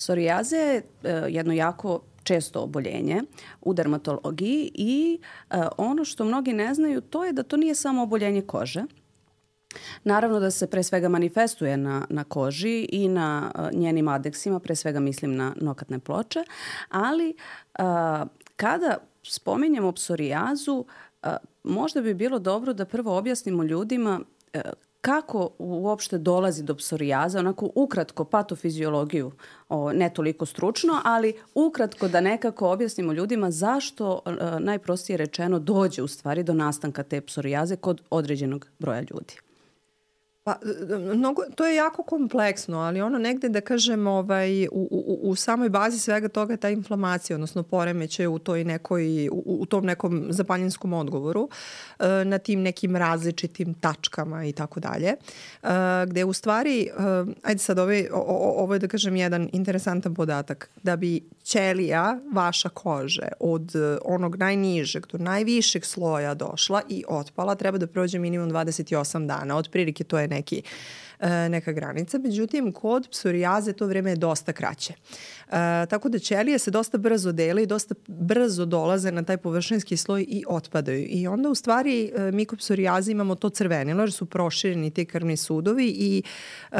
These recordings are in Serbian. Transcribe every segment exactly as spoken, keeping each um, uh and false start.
Psorijaza je jedno jako često oboljenje u dermatologiji i ono što mnogi ne znaju to je da to nije samo oboljenje kože. Naravno da se pre svega manifestuje na, na koži i na uh, njenim adeksima, pre svega mislim na nokatne ploče, ali uh, kada spominjemo psorijazu, uh, možda bi bilo dobro da prvo objasnimo ljudima uh, kako uopšte dolazi do psorijaza, onako ukratko patofiziologiju, o, ne toliko stručno, ali ukratko da nekako objasnimo ljudima zašto uh, najprostije rečeno dođe u stvari do nastanka te psorijaze kod određenog broja ljudi. Pa, mnogo, to je jako kompleksno, ali ono negde da kažem ovaj, u, u, u samoj bazi svega toga je ta inflamacija, odnosno poremećaj u, toj nekoj, u, u tom nekom zapaljinskom odgovoru na tim nekim različitim tačkama i tako dalje, gde u stvari, ajde sad ovaj, ovo je da kažem jedan interesantan podatak, da bi ćelija vaša kože od onog najnižeg do najvišeg sloja došla i otpala, treba da prođe minimum dvadeset osam dana, otprilike to je neki, neka granica. Međutim, kod psorijaze to vreme je dosta kraće. E, tako da ćelije se dosta brzo dele i dosta brzo dolaze na taj površinski sloj i otpadaju. I onda u stvari mi kod psorijaze imamo to crvenilo jer su prošireni ti krvni sudovi i e,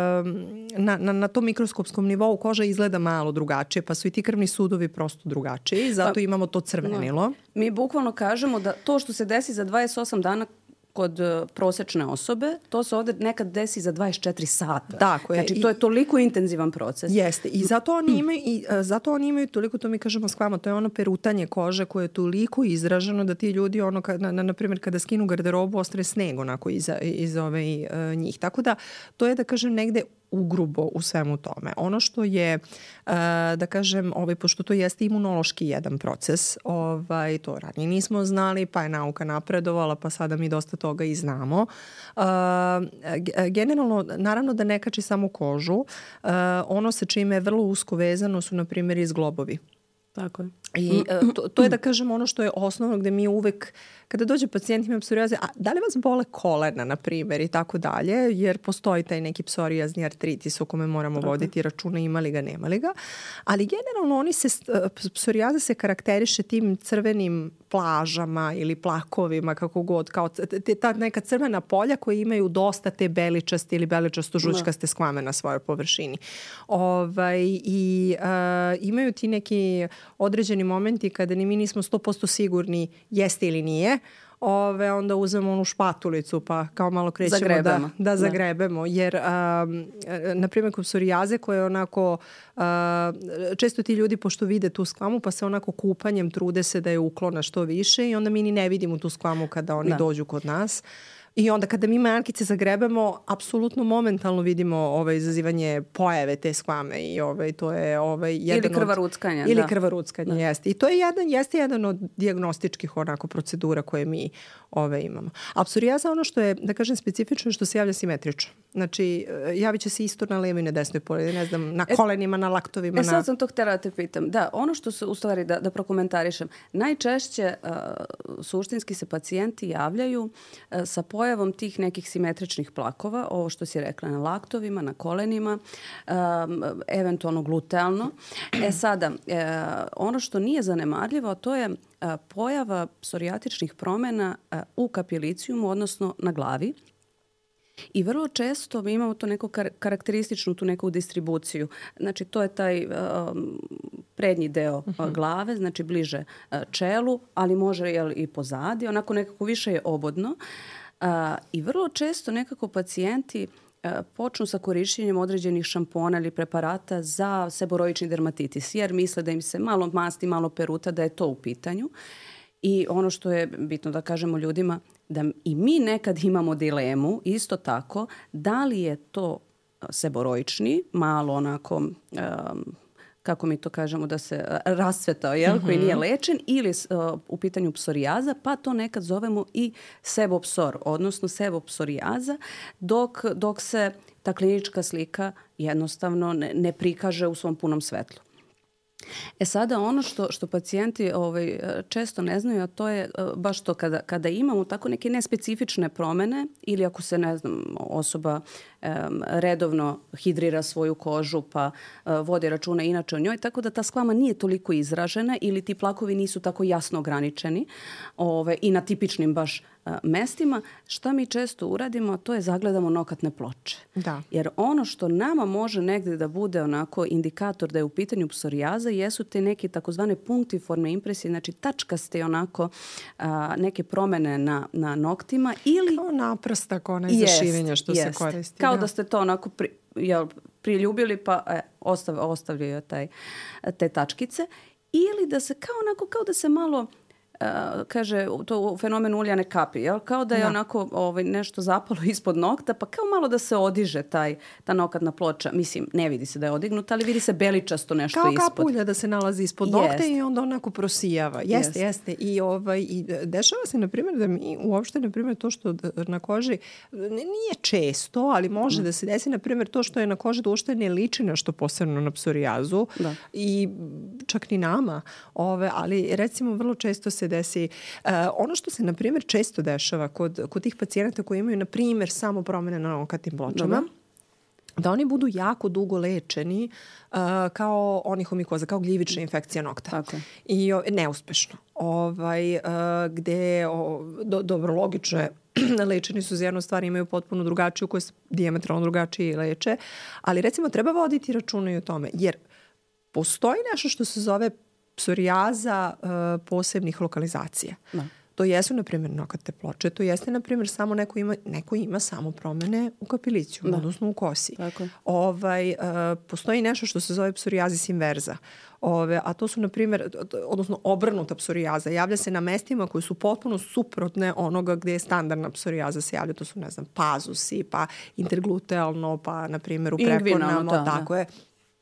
na, na, na tom mikroskopskom nivou koža izgleda malo drugačije, pa su i ti krvni sudovi prosto drugačiji, zato pa, imamo to crvenilo. No. Mi bukvalno kažemo da to što se desi za dvadeset osam dana kod uh, prosečne osobe, to se ovde nekad desi za dvadeset četiri sata. Tako je. Znači, to je toliko intenzivan proces. Jeste. I zato oni imaju, i, uh, zato oni imaju toliko, to mi kažemo skvama, to je ono perutanje kože koje je toliko izraženo da ti ljudi, ono, na, na, na primjer, kada skinu garderobu, ostane sneg onako iza, iza ove uh, njih. Tako da, to je, da kažem, negde ugrubo u svemu tome. Ono što je, uh, da kažem, ovaj, pošto to jeste imunološki jedan proces, ovaj, to ranije nismo znali, pa je nauka napredovala, pa sada mi dosta toga i znamo. Uh, generalno, naravno da ne kači samo kožu, uh, ono sa čime je vrlo usko vezano su, na primjer, i zglobovi. Tako je. I uh, to, to je, da kažem, ono što je osnovno gde mi uvek, kada dođe pacijent ima psorijaze, a da li vas bole kolena, na primjer, i tako dalje, jer postoji taj neki psorijazni artritis o kome moramo Tako. voditi računa, ima li ga, nema li ga. Ali generalno oni se, psorijaza se karakteriše tim crvenim plažama ili plakovima, kako god, kao te, ta neka crvena polja koje imaju dosta te beličaste ili beličasto-žučkaste skvame na svojoj površini. Ovaj, I uh, imaju ti neki određeni momenti kada ni mi nismo sto posto sigurni jeste ili nije, Ove, onda uzmemo onu špatulicu pa kao malo krećemo zagrebemo. da, da zagrebemo. Jer, um, na primjer, kod psorijaze koje je onako, uh, često ti ljudi pošto vide tu skvamu pa se onako kupanjem trude se da je uklona što više i onda mi ni ne vidimo tu skvamu kada oni da. dođu kod nas. I onda kada mi mankice zagrebemo, apsolutno momentalno vidimo ovaj izazivanje pojave te skvame i ovaj to je ovaj jedan ili krvaruckanja, od, ili da. krvaruckanje da. jeste. I to je jedan jeste jedan od dijagnostičkih onako procedura koje mi ove imamo. A psorijaza ono što je, da kažem, specifično što se javlja simetrično. Znači javiće se isto na levoj i na desnoj polji, ne znam, na kolenima, na laktovima. E sad na... sam to htjela da te pitam. Da, ono što se u stvari da, da prokomentarišem, najčešće uh, suštinski se pacijenti javljaju uh, sa pojavom tih nekih simetričnih plakova, ovo što si rekla, na laktovima, na kolenima, um, eventualno glutealno. E sada, uh, ono što nije zanemarljivo, to je uh, pojava psorijatičnih promjena uh, u kapilicijumu, odnosno na glavi. I vrlo često mi imamo to neko kar- karakterističnu, tu neku distribuciju. Znači, to je taj um, prednji deo uh, uh-huh. glave, znači bliže uh, čelu, ali može jel, i pozadi, onako nekako više je obodno. Uh, I vrlo često nekako pacijenti uh, počnu sa korištenjem određenih šampona ili preparata za seboroični dermatitis, jer misle da im se malo masti, malo peruta, da je to u pitanju. I ono što je bitno da kažemo ljudima, da i mi nekad imamo dilemu, isto tako, da li je to seboroični, malo onako... Um, kako mi to kažemo, da se rascvetao, jel, mm-hmm. koji nije lečen, ili uh, u pitanju psorijaza, pa to nekad zovemo i sebopsor, odnosno sebopsorijaza, dok, dok se ta klinička slika jednostavno ne, ne prikaže u svom punom svetlu. E sada ono što, što pacijenti ovaj, često ne znaju, a to je baš to kada, kada imamo tako neke nespecifične promene ili ako se, ne znam, osoba um, redovno hidrira svoju kožu pa uh, vodi računa inače o njoj, tako da ta skvama nije toliko izražena ili ti plakovi nisu tako jasno ograničeni ovaj, i na tipičnim baš mestima, šta mi često uradimo, to je zagledamo nokatne ploče. Da. Jer ono što nama može negde da bude onako indikator da je u pitanju psorijaza jesu te neke takozvane punktiformne impresije, znači tačkaste onako a, neke promene na, na noktima ili... Kao naprstak, onaj za šivenje što jest. se koristi. Kao da. da ste to onako pri, jel, priljubili pa e, ostav, ostavljaju taj, te tačkice ili da se kao onako, kao da se malo Uh, kaže, to u fenomenu uljane kapi, jel? Kao da je da. onako ovaj, nešto zapalo ispod nokta, pa kao malo da se odiže taj, ta nokatna ploča. Mislim, ne vidi se da je odignuta, ali vidi se beličasto nešto kao ispod. Kao kapulja da se nalazi ispod Jest. nokta i onda onako prosijava. Jeste, Jest. jeste. I, ovaj, i dešava se, na primjer, da mi uopšte, na primjer, to što na koži nije često, ali može mm. da se desi, na primjer, to što je na koži da uopšte ne liči nešto posebno na psorijazu da. I čak ni nama. Ove, ali recimo vrlo često se desi uh, ono što se, na primjer, često dešava kod, kod tih pacijenata koji imaju, na primjer, samo promene na nokatnim pločama, Dobre. da oni budu jako dugo lečeni uh, kao onihomikoza, kao gljivična infekcija nokta. Tako. I o, neuspešno. Ovaj, uh, gde o, do, dobro, logično je, lečeni su za jednu stvar, imaju potpuno drugačiju, koje se dijametralno drugačije leče, ali recimo treba voditi računa i o tome, jer postoji nešto što se zove psorijaza uh, posebnih lokalizacija. Da. To jesu, na primjer, nokatne ploče. To jeste, na primjer, samo neko ima, neko ima samo promene u kapiliciju, da. odnosno u kosi. Tako. Ovaj, uh, postoji nešto što se zove psorijazis inverza. Ove, a to su, na primjer, odnosno obrnuta psorijaza. Javlja se na mestima koji su potpuno suprotne onoga gde je standardna psorijaza se javlja. To su, ne znam, pazusi, pa interglutealno, pa, na primjer, u preponama. Da, tako da. je.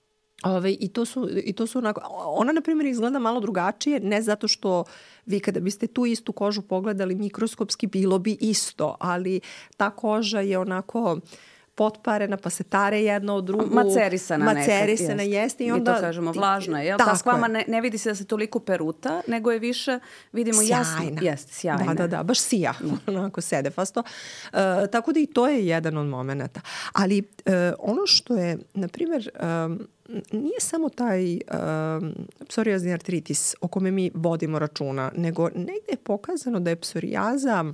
Ove, i, to su, I to su onako, ona, na primjer, izgleda malo drugačije, ne zato što vi kada biste tu istu kožu pogledali mikroskopski, bilo bi isto, ali ta koža je onako potparena, pa se tare jedna od drugu. Macerisana, Macerisana nekad, jeste. I onda, mi to kažemo, vlažna je. Ta skvama ne, ne vidi se da se toliko peruta, nego je više, vidimo sjajna. jasno. Jeste, sjajna. Da, da, da, baš sija, onako sedefasto. Uh, tako da i to je jedan od momenata. Ali uh, ono što je, na primjer, um, nije samo taj um, psorijazni artritis o kome mi vodimo računa, nego negde je pokazano da je psorijaza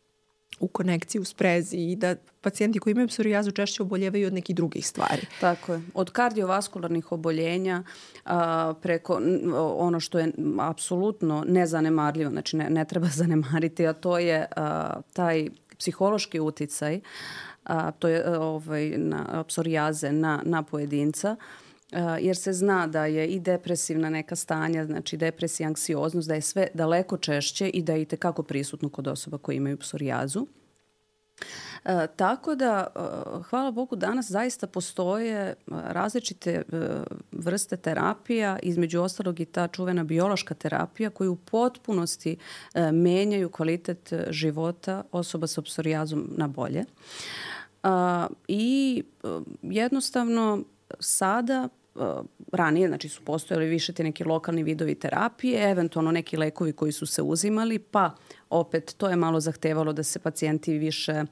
u konekciji, u sprezi i da pacijenti koji imaju psorijazu češće oboljevaju od nekih drugih stvari. Tako je. Od kardiovaskularnih oboljenja a, preko ono što je apsolutno nezanemarljivo, znači ne, ne treba zanemariti, a to je a, taj psihološki uticaj, a, to je a, ovaj, na, psorijaze na, na pojedinca. Uh, jer se zna da je i depresivna neka stanja, znači depresija, anksioznost, da je sve daleko češće i da je itekako prisutno kod osoba koji imaju psorijazu. Uh, tako da, uh, hvala Bogu, danas zaista postoje uh, različite uh, vrste terapija, između ostalog i ta čuvena biološka terapija koju u potpunosti uh, menjaju kvalitet života osoba sa psorijazom na bolje. Uh, I uh, jednostavno sada Uh, ranije, znači su postojali više te neki lokalni vidovi terapije, eventualno neki lekovi koji su se uzimali, pa opet to je malo zahtevalo da se pacijenti više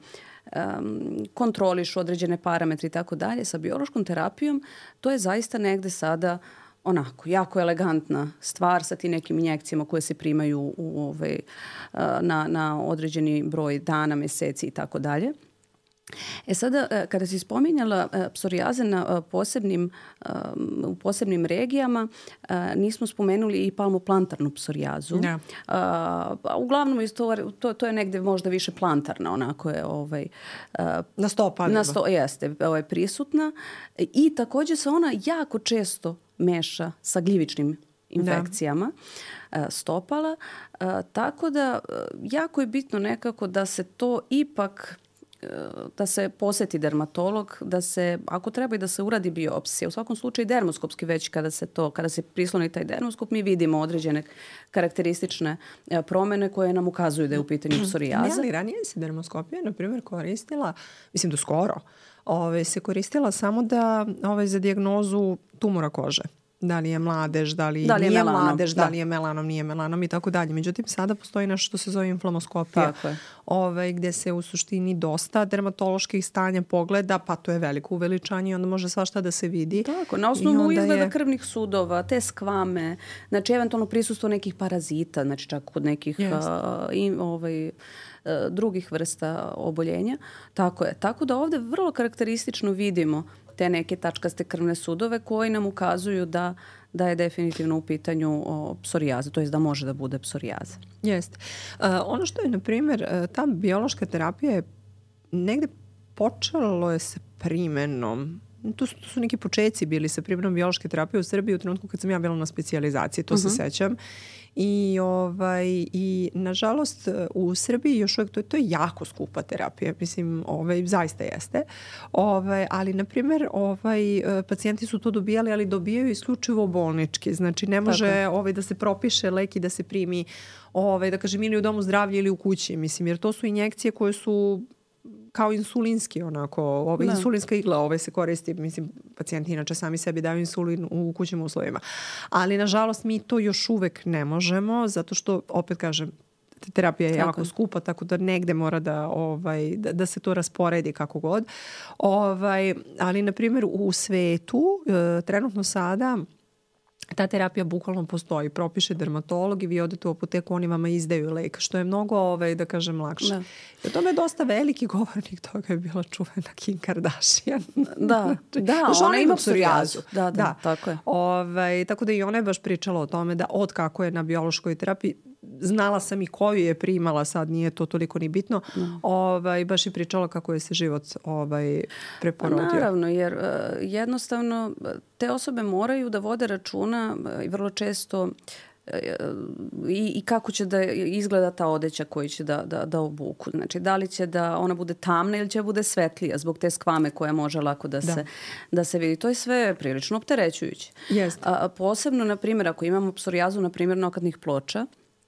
um, kontrolišu određene parametre i tako dalje. Sa biološkom terapijom to je zaista negde sada onako, jako elegantna stvar sa tim nekim injekcijama koje se primaju u, ovaj, uh, na, na određeni broj dana, meseci i tako dalje. E sada, kada si spominjala psorijaze na posebnim, u posebnim regijama, nismo spomenuli i palmoplantarnu psorijazu. Ja. A, uglavnom, to, to je negde možda više plantarna, onako je ovaj, na stopalima. Na sto, jeste, ovaj, prisutna. I također se ona jako često meša sa gljivičnim infekcijama da. stopala. Tako da, jako je bitno nekako da se to ipak da se poseti dermatolog, da se, ako treba i da se uradi biopsija, u svakom slučaju dermoskopski već kada se to, kada se prisloni taj dermoskop, mi vidimo određene karakteristične promene koje nam ukazuju da je u pitanju psorijaza. Ne, ali ranije se dermoskopija, na primjer, koristila, mislim do skoro, ove, se koristila samo da ove, za dijagnozu tumora kože. da li je mladež, da li, da li je nije melanom, mladež, da. da li je melanom, nije melanom i tako dalje. Međutim, sada postoji nešto što se zove inflamoskopija, ovaj, gde se u suštini dosta dermatoloških stanja pogleda, pa to je veliko uveličanje i onda može svašta da se vidi. Tako, na osnovu izgleda je... krvnih sudova, te skvame, znači eventualno prisustvo nekih parazita, znači čak kod nekih a, i, ovaj, a, drugih vrsta oboljenja. Tako je. Tako da ovde vrlo karakteristično vidimo te neke tačkaste krvne sudove koji nam ukazuju da, da je definitivno u pitanju o, psorijaza, to je da može da bude psorijaza. Jeste. Uh, ono što je, na primjer, ta biološka terapija je negde počelo je sa primenom. Tu su, tu su neki počeci bili sa primenom biološke terapije u Srbiji u trenutku kad sam ja bila na specijalizaciji, to uh-huh. se sećam. I, ovaj, i nažalost u Srbiji još uvijek to, to je jako skupa terapija, mislim, ovaj, zaista jeste. Ovaj, ali, na primjer, ovaj, pacijenti su to dobijali, ali dobijaju isključivo bolnički. Znači, ne može ovaj, da se propiše lek i da se primi, ovaj, da kažem, ili u domu zdravlja ili u kući, mislim, jer to su injekcije koje su kao insulinski, onako, ovaj, insulinska igla ovaj se koristi, mislim, pacijenti inače sami sebi daju insulin u kućnim uslovima. Ali, nažalost, mi to još uvek ne možemo, zato što, opet kažem, terapija je tako jako skupa, tako da negde mora da, ovaj, da, da se to rasporedi kako god. Ovaj, ali, na primjer, u svetu, e, trenutno sada, ta terapija bukvalno postoji. Propiše dermatolog i vi odete u apoteku, oni vama izdaju lek, što je mnogo, ovaj, da kažem, lakše. Da. I o tome je dosta veliki govornik toga je bila čuvena Kim Kardashian. Da, da, ona, ona ima psorijazu. Da, da, da, tako je. Ovaj, tako da i ona je baš pričala o tome da od kako je na biološkoj terapiji, znala sam i koju je primala, sad nije to toliko ni bitno, mm. ovaj, baš je pričala kako je se život ovaj, preporodio. Pa naravno, jer uh, jednostavno te osobe moraju da vode računa i vrlo često uh, i, i kako će da izgleda ta odeća koju će da, da, da obuku. Znači, da li će da ona bude tamna ili će da bude svetlija zbog te skvame koja može lako da, da. Se, da se vidi. To je sve prilično opterećujuće. Jeste. A, posebno, na primjer, ako imamo psorijazu, na primjer, nokatnih ploča,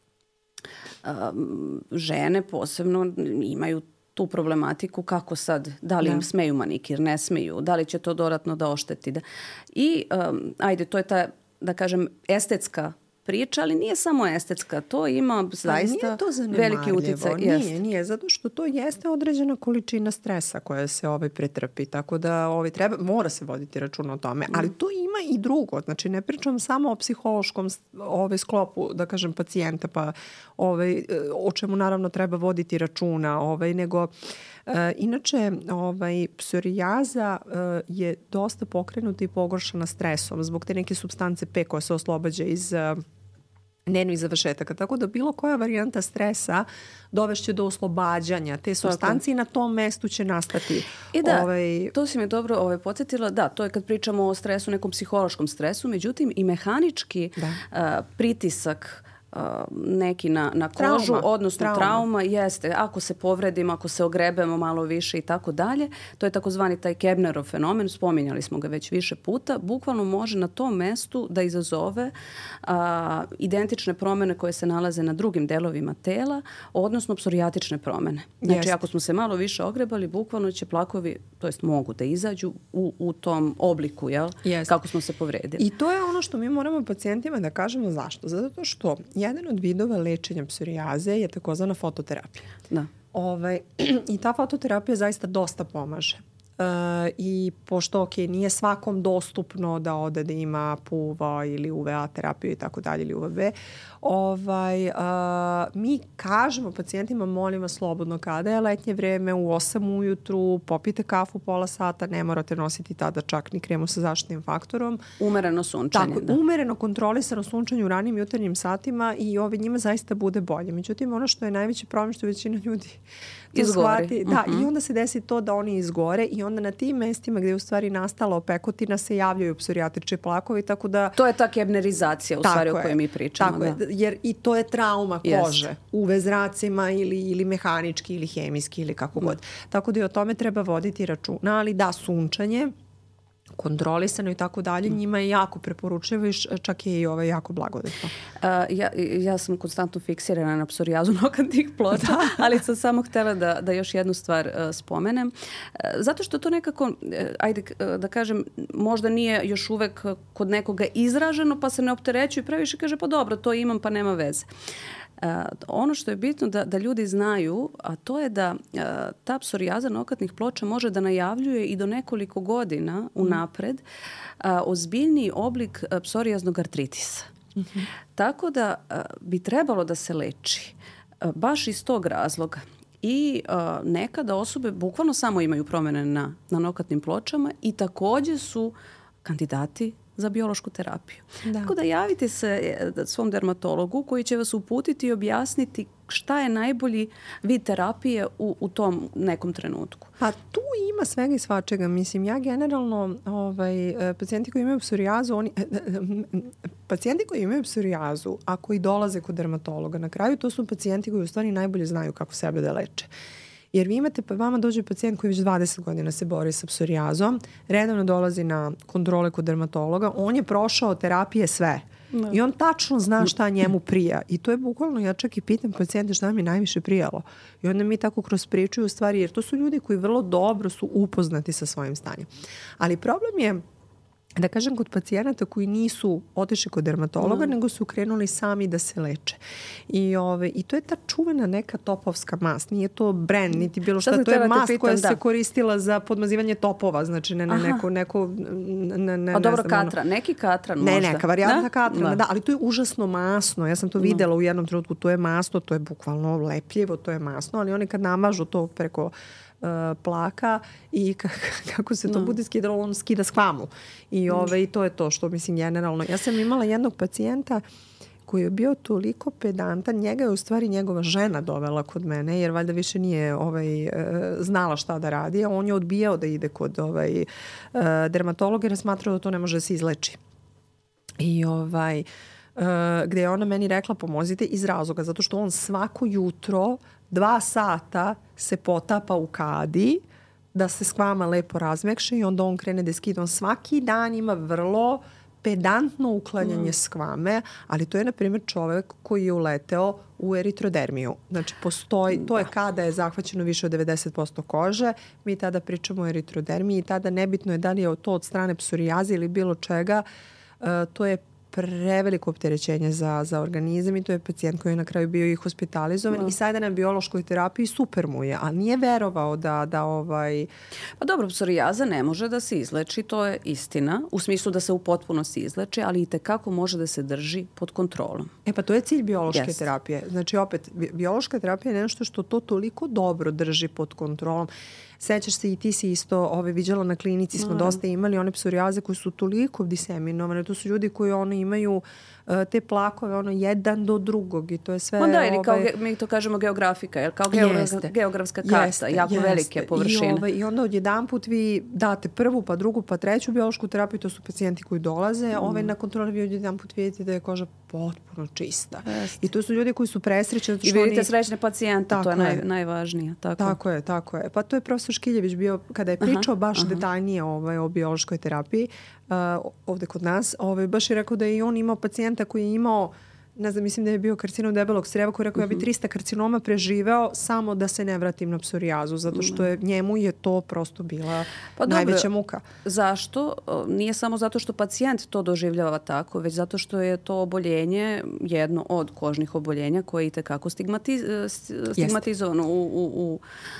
Um, žene posebno imaju tu problematiku kako sad, da li im da. Smeju manikir, ne smeju, da li će to dodatno da ošteti. Da. I um, ajde, to je ta, da kažem, estetska priča, ali nije samo estetska, to ima zaista to veliki uticaj. Nije, jest. nije, zato što to jeste određena količina stresa koja se ovaj pretrpi, tako da ovaj, treba, mora se voditi računa o tome, ali to ima i drugo, znači ne pričam samo o psihološkom ovaj, sklopu, da kažem, pacijenta, pa ovaj, o čemu naravno treba voditi računa, ovaj, nego E, inače, ovaj, psorijaza e, je dosta pokrenuta i pogoršana stresom zbog te neke supstance P koja se oslobađa iz e, nervnih završetaka. Tako da bilo koja varijanta stresa dovešće do oslobađanja te supstance i na tom mestu će nastati. I da, ovaj... to si me dobro ovaj, podsjetila. Da, to je kad pričamo o stresu, nekom psihološkom stresu, međutim i mehanički a, pritisak Uh, neki na, na kožu, trauma, odnosno trauma. trauma jeste, ako se povredimo, ako se ogrebemo malo više i tako dalje, to je takozvani taj Kebnerov fenomen, spominjali smo ga već više puta, bukvalno može na tom mestu da izazove uh, identične promene koje se nalaze na drugim delovima tela, odnosno psorijatične promene. Znači, jeste. Ako smo se malo više ogrebali, bukvalno će plakovi, to jest mogu da izađu u, u tom obliku, jel? Kako smo se povredili. I to je ono što mi moramo pacijentima da kažemo zašto. Zato što jedan od vidova lečenja psorijaze je takozvana fototerapija. Da. Ovaj, I ta fototerapija zaista dosta pomaže. Uh, I pošto ok, nije svakom dostupno da ode da ima P U V A ili U V A terapiju i tako dalje ili U V B, ovaj, uh, mi kažemo pacijentima, molim vas slobodno kada je letnje vreme, u osam ujutru, popijte kafu pola sata, ne morate nositi tada čak ni kremu sa zaštitnim faktorom. Umereno sunčanje. Tako, da. Umereno kontrolisano sunčanje u ranim jutarnjim satima i ovaj, njima zaista bude bolje. Međutim, ono što je najveći problem što većina ljudi izgori. Da, uh-huh. I onda se desi to da oni izgore i onda na tim mestima gdje je u stvari nastala opekotina se javljaju psorijatični plakovi, tako da... To je ta kebnerizacija u stvari o kojoj mi pričamo. Tako da. je, jer i to je trauma kože. Yes. U vezracima ili, ili mehanički ili hemijski ili kako god. Mm. Tako da i o tome treba voditi računa, ali da, sunčanje kontrolisano i tako dalje, njima je jako preporučivo i čak je i ovaj jako blagodatno. Uh, ja, ja sam konstantno fiksirana na psorijazu nokatnih ploča, da. ali sam samo htjela da, da još jednu stvar uh, spomenem. Uh, zato što to nekako, uh, ajde uh, da kažem, možda nije još uvek kod nekoga izraženo, pa se ne opterećuje previše, kaže pa dobro, to imam pa nema veze. Uh, ono što je bitno da, da ljudi znaju, a to je da uh, ta psorijaza nokatnih ploča može da najavljuje i do nekoliko godina unapred uh, ozbiljniji oblik uh, psorijaznog artritisa. Mm-hmm. Tako da uh, bi trebalo da se leči uh, baš iz tog razloga. I uh, nekada osobe bukvalno samo imaju promjene na, na nokatnim pločama i također su kandidati za biološku terapiju. Da. Tako da javite se svom dermatologu koji će vas uputiti i objasniti šta je najbolji vid terapije u, u tom nekom trenutku. Pa tu ima svega i svačega. Mislim, ja generalno ovaj, pacijenti koji imaju psorijazu, oni, pacijenti koji imaju psorijazu, a koji dolaze kod dermatologa, na kraju to su pacijenti koji u stvari najbolje znaju kako sebe da leče. Jer vi imate, pa vama dođe pacijent koji već dvadeset godina se bori sa psorijazom, redovno dolazi na kontrole kod dermatologa, on je prošao terapije sve. No. I on tačno zna šta njemu prija. I to je bukvalno, ja čak i pitam pacijente šta mi je najviše prijalo. I onda mi tako kroz priču u stvari, jer to su ljudi koji vrlo dobro su upoznati sa svojim stanjem. Ali problem je, da kažem, kod pacijenata koji nisu otišli kod dermatologa, mm. nego su krenuli sami da se leče. I, ove, i to je ta čuvena neka topovska mast. Nije to brand, niti bilo šta. To je mast pitam, koja da. se koristila za podmazivanje topova. Znači, ne na neko... neko ne, ne, A dobro, ne znam, katran. Ono, neki katran možda. Ne, neka varijanta katrana, da. da. Ali to je užasno masno. Ja sam to videla no. u jednom trenutku. To je masno, to je bukvalno lepljivo, to je masno. Ali oni kad namažu to preko plaka i kako se to no. bude skidalo, on skida skvamu. I ove, i to je to što mislim generalno. Ja sam imala jednog pacijenta koji je bio toliko pedantan, njega je u stvari njegova žena dovela kod mene, jer valjda više nije ovaj, znala šta da radi, a on je odbijao da ide kod ovaj, dermatologa jer je smatrao da to ne može da se izleči. I ovaj, gde je ona meni rekla pomozite iz razloga, zato što on svako jutro dva sata se potapa u kadi da se skvama lepo razmekše i onda on krene da skida. On svaki dan ima vrlo pedantno uklanjanje mm. skvame, ali to je, na primjer, čovjek koji je uleteo u eritrodermiju. Znači, postoji, to je kada je zahvaćeno više od devedeset posto kože. Mi tada pričamo o eritrodermiji i tada nebitno je da li je to od strane psorijaze ili bilo čega. Uh, to je preveliko opterećenje za, za organizam i to je pacijent koji je na kraju bio i hospitalizovan no. i sada na biološkoj terapiji super mu je, a nije verovao da, da ovaj... Pa dobro, psorijaza ne može da se izleči, to je istina, u smislu da se u potpunosti izleči, ali i tekako može da se drži pod kontrolom. E pa to je cilj biološke yes. terapije. Znači opet, biološka terapija je nešto što to toliko dobro drži pod kontrolom. Sećaš se i ti si isto ove, viđala na klinici, smo mm. dosta imali one psorijaze koji su toliko diseminovane. To su ljudi koji ono imaju uh, te plakove ono jedan do drugog i to je sve... Onda ili kao, ge, mi to kažemo geografika, jer kao geografska, geografska karta, jeste, jako jeste. velike površine. I, ove, I onda odjedan put vi date prvu, pa drugu, pa treću biološku terapiju, to su pacijenti koji dolaze. Mm. Ove, na kontroli vi odjedan put vidite da je koža potpuno čista. Jeste. I to su ljudi koji su presrećeni. I vidite oni... srećne pacijente, to je, naj, najvažnije. Tako. tako je, tako je. Pa to je profesor Škiljević bio, kada je pričao aha, baš aha. detaljnije ovaj, o biološkoj terapiji uh, ovde kod nas, ovaj, baš je rekao da je i on imao pacijenta koji je imao, ne znam, mislim da je bio karcinom debelog crijeva, koji je rekao uh-huh. ja bi trista karcinoma preživeo samo da se ne vratim na psorijazu, zato što je, njemu je to prosto bila pa najveća dobro, muka. Zašto? Nije samo zato što pacijent to doživljava tako, već zato što je to oboljenje jedno od kožnih oboljenja koje je itekako stigmatiz, stigmatizovano u, u, u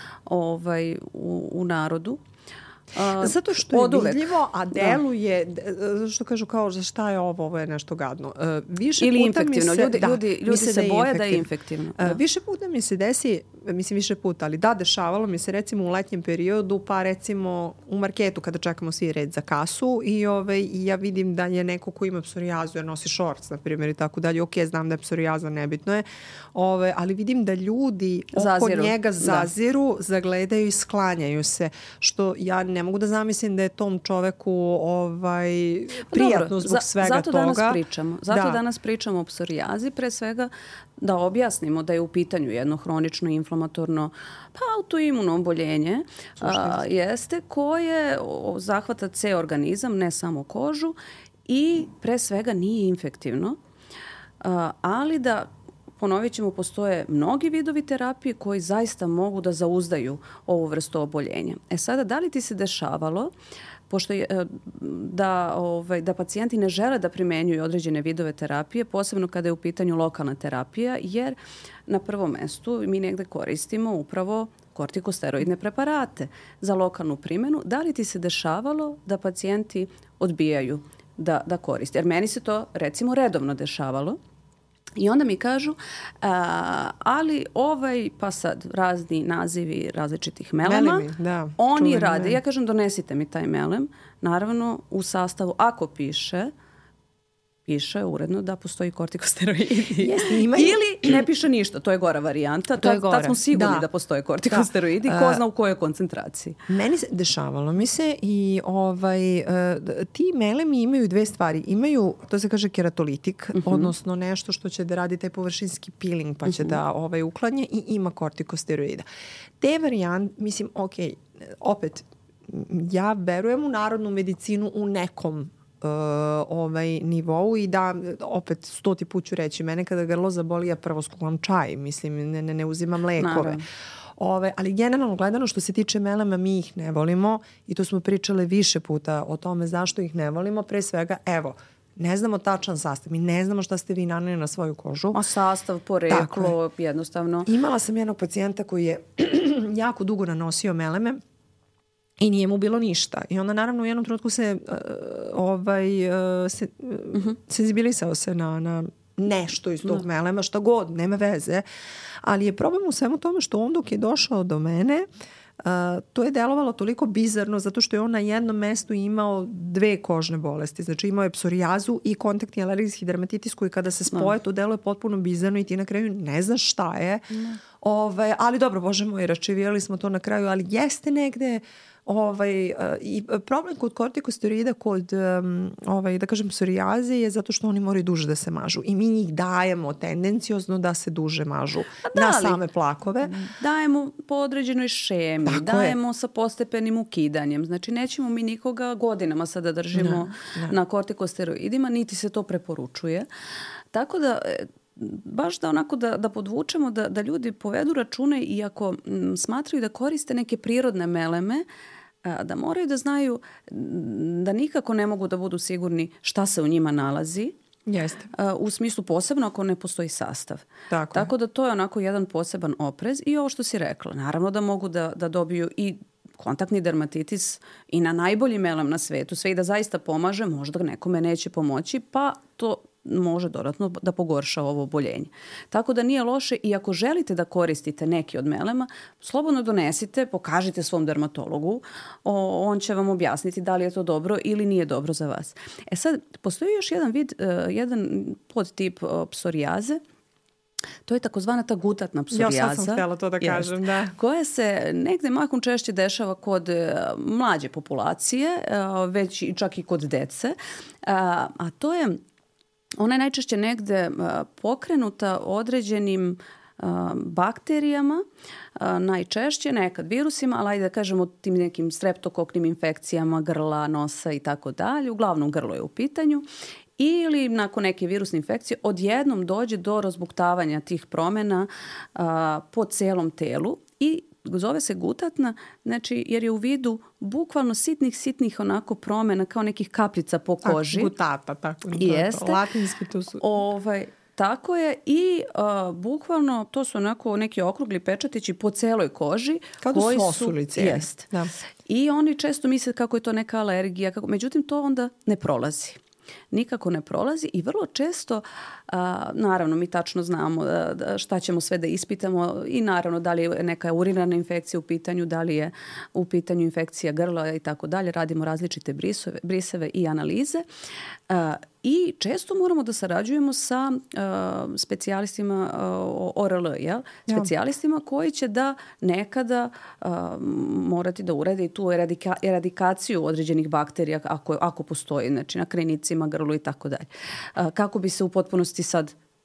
Ovaj, u, u narodu. Uh, Zato što je oduvek. vidljivo, a deluje, da. što kažu kao za šta je ovo, ovo je nešto gadno. Uh, više Ili puta infektivno. Mi se, ljudi da, ljudi, ljudi se, se boje da je infektivno. Uh, više puta mi se desi, mislim više puta, ali da, dešavalo mi se recimo u letnjem periodu, pa recimo u marketu kada čekamo svi red za kasu i, ove, i ja vidim da je neko ko ima psorijazu jer nosi šorc, na primjer, i tako dalje. Ok, znam da je psorijaza, nebitno je, ove, ali vidim da ljudi oko zaziru. njega zaziru, da. zagledaju i sklanjaju se, što ja ne mogu da zamislim da je tom čoveku ovaj, prijatno Dobro, zbog za, svega zato toga. Danas pričamo, zato da. danas pričamo o psorijazi, pre svega da objasnimo da je u pitanju jedno hronično inflamatorno inflamatorno, pa autoimuno oboljenje, a, jeste koje zahvata ceo organizam, ne samo kožu i pre svega nije infektivno, a, ali da ponovit ćemo, postoje mnogi vidovi terapije koji zaista mogu da zauzdaju ovu vrstu oboljenja. E sada, da li ti se dešavalo, pošto je, da, ovaj, da pacijenti ne žele da primenjuju određene vidove terapije, posebno kada je u pitanju lokalna terapija, jer na prvom mestu mi negde koristimo upravo kortikosteroidne preparate za lokalnu primjenu. Da li ti se dešavalo da pacijenti odbijaju da, da koriste? Jer meni se to recimo redovno dešavalo. I onda mi kažu, a, ali ovaj, pa sad razni nazivi različitih melema, Melemi, da, oni čuveni, rade. da. Ja kažem, donesite mi taj melem. Naravno, u sastavu, ako piše, piše uredno da postoji kortikosteroidi. Jeste, imaju... Ili ne piše ništa, to je gora varijanta. To je Tad, gora. tad smo sigurni da, da postoje kortikosteroidi, da. ko zna u kojoj koncentraciji. Meni se dešavalo mi se i ovaj, uh, ti melemi imaju dve stvari. Imaju, to se kaže keratolitik, uh -huh. odnosno nešto što će da radi taj površinski peeling pa će uh -huh. da ovaj, uklanje i ima kortikosteroida. Te varijante, mislim, ok, opet, ja verujem u narodnu medicinu u nekom Uh, ovaj nivou i da opet stoti put ću reći, mene kada grlo zaboli ja prvo skuvam čaj, mislim ne, ne, ne uzimam lekove. Ove, ali generalno gledano što se tiče melema mi ih ne volimo i to smo pričale više puta o tome zašto ih ne volimo. Pre svega, evo, ne znamo tačan sastav, mi ne znamo šta ste vi naneli na svoju kožu. A sastav, poreklo, jednostavno. Imala sam jednog pacijenta koji je jako dugo nanosio meleme i nije mu bilo ništa. I onda naravno u jednom trenutku se uh, ovaj uh, se, uh, uh-huh. senzibilisao se na, na nešto iz tog da. melema, šta god, nema veze. Ali je problem u svemu tome što on dok je došao do mene, uh, to je delovalo toliko bizarno zato što je on na jednom mestu imao dve kožne bolesti. Znači imao je psorijazu i kontaktni alergijski dermatitis koji kada se spoje to deluje potpuno bizarno i ti na kraju ne znaš šta je. Da. Ovaj, ali dobro, bože moj, račivijali smo to na kraju, ali jeste negde Ovaj, uh, i problem kod kortikosteroida, kod um, ovaj, da kažem psorijaze je zato što oni moraju duže da se mažu i mi njih dajemo tendenciozno da se duže mažu da, na same plakove. Dajemo po određenoj šemi, Tako dajemo je. sa postepenim ukidanjem. Znači nećemo mi nikoga godinama sada držimo ne, ne. na kortikosteroidima, niti se to preporučuje. Tako da baš da onako da, da podvučemo da, da ljudi povedu račune i ako m, smatraju da koriste neke prirodne meleme, a, da moraju da znaju da nikako ne mogu da budu sigurni šta se u njima nalazi. Jeste. A, u smislu posebno ako ne postoji sastav. Tako, Tako da to je onako jedan poseban oprez i ovo što si rekla. Naravno da mogu da, da dobiju i kontaktni dermatitis i na najbolji melem na svetu. Sve i da zaista pomaže, možda nekome neće pomoći, pa to može dodatno da pogorša ovo oboljenje. Tako da nije loše i ako želite da koristite neki od melema, slobodno donesite, pokažite svom dermatologu, o, on će vam objasniti da li je to dobro ili nije dobro za vas. E sad, postoji još jedan vid, uh, jedan podtip uh, psorijaze. To je takozvana ta gutatna psorijaza. Ja sad sam htjela to da kažem, jest, da. Koja se negde mahom češće dešava kod uh, mlađe populacije, uh, već i čak i kod dece. Uh, a to je Ona je najčešće negde uh, pokrenuta određenim uh, bakterijama, uh, najčešće nekad virusima, ali ajde da kažemo tim nekim streptokoknim infekcijama grla, nosa i tako dalje. Uglavnom grlo je u pitanju. Ili nakon neke virusne infekcije odjednom dođe do razbuktavanja tih promjena uh, po celom telu i zove se gutatna, znači jer je u vidu bukvalno sitnih, sitnih onako promjena kao nekih kapljica po koži. Tako, gutata, tako. Jeste. Latinski to su. Ovaj, tako je i uh, bukvalno to su onako neki okrugli pečatići po celoj koži. Kao koji da su osuli cijeli. Jest. Da. I oni često misle kako je to neka alergija, kako, međutim to onda ne prolazi. Nikako ne prolazi i vrlo često, a, naravno mi tačno znamo da, da šta ćemo sve da ispitamo i naravno da li je neka urinarna infekcija u pitanju, da li je u pitanju infekcija grla i tako dalje. Radimo različite brisove, briseve i analize. A, I često moramo da sarađujemo sa uh, specijalistima uh, O R L, jel? Specijalistima koji će da nekada uh, morati da urede i tu eradika, eradikaciju određenih bakterija ako, ako postoji, znači na krenicima, grlu i tako dalje. Uh, kako bi se u potpunosti sad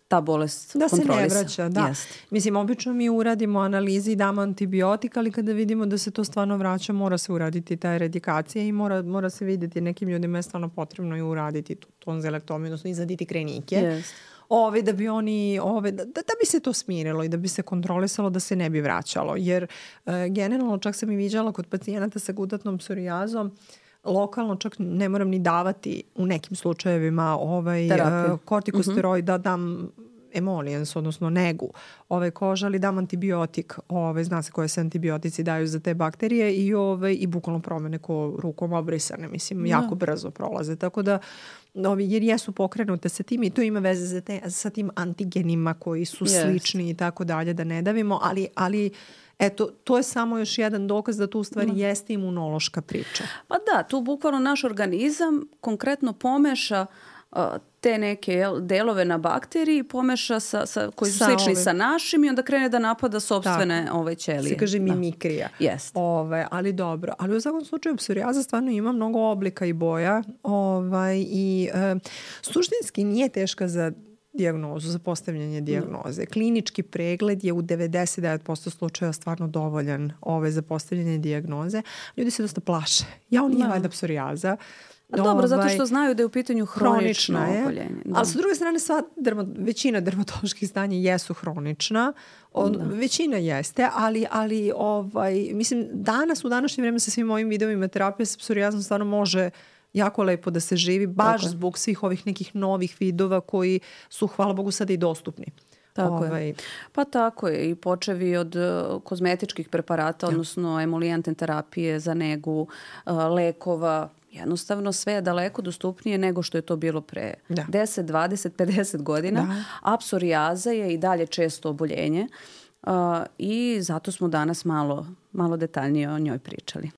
ta bolest da kontrolisa. Da se ne vraća, da. Jest. Mislim, obično mi uradimo analize i damo antibiotik, ali kada vidimo da se to stvarno vraća, mora se uraditi ta eradikacija i mora, mora se vidjeti nekim ljudima je stvarno potrebno i uraditi tu tonzilektomiju, odnosno izaditi krenike. Jest. Ove, da bi oni, ove, da, da bi se to smirilo i da bi se kontrolisalo, da se ne bi vraćalo. Jer e, generalno čak sam i viđala kod pacijenata sa gutatnom psorijazom, lokalno čak ne moram ni davati u nekim slučajevima ovaj, uh, kortikosteroid, mm-hmm. da dam emollijens, odnosno negu ovaj, koža, ali dam antibiotik, ovaj, zna se koje se antibiotici daju za te bakterije i, ovaj, i bukvalno promene ko rukom obrisane, mislim, jako no. brzo prolaze. Tako da, ovi, jer jesu pokrenute sa tim i to ima veze za te, sa tim antigenima koji su yes. slični i tako dalje, da ne davimo, ali, ali eto, to je samo još jedan dokaz da tu u stvari no. jeste imunološka priča. Pa da, tu bukvalno naš organizam konkretno pomeša uh, te neke jel, delove na bakteriji, pomeša sa, sa, koji su sa slični ovim. Sa našim i onda krene da napada sopstvene ove ćelije. Se kaže mimikrija. Jest. Ove, ali dobro. Ali u svakom slučaju psorijaza stvarno ima mnogo oblika i boja. Ovaj, i e, suštinski nije teška za dijagnozu, za postavljanje dijagnoze. Klinički pregled je u devedeset devet posto slučajeva stvarno dovoljan ove, za postavljanje dijagnoze. Ljudi se dosta plaše. Ja on nije no. valjda psorijaza. A dobro, ovaj, zato što znaju da je u pitanju hronično oboljenje. Ali s druge strane, sva derma, većina dermatoloških stanja jesu hronična. On, većina jeste, ali, ali ovaj, mislim, danas, u današnje vrijeme sa svim ovim videovima terapije sa psorijazom stvarno može jako lepo da se živi, baš tako zbog svih ovih nekih novih vidova koji su, hvala Bogu, sada i dostupni. Tako ovaj. je. Pa tako je i počevi od uh, kozmetičkih preparata, ja. odnosno emolijantne terapije za negu, uh, lekova. Jednostavno sve je daleko dostupnije nego što je to bilo pre da. deset, dvadeset, pedeset godina. Da. A psorijaza je i dalje često oboljenje uh, i zato smo danas malo, malo detaljnije o njoj pričali.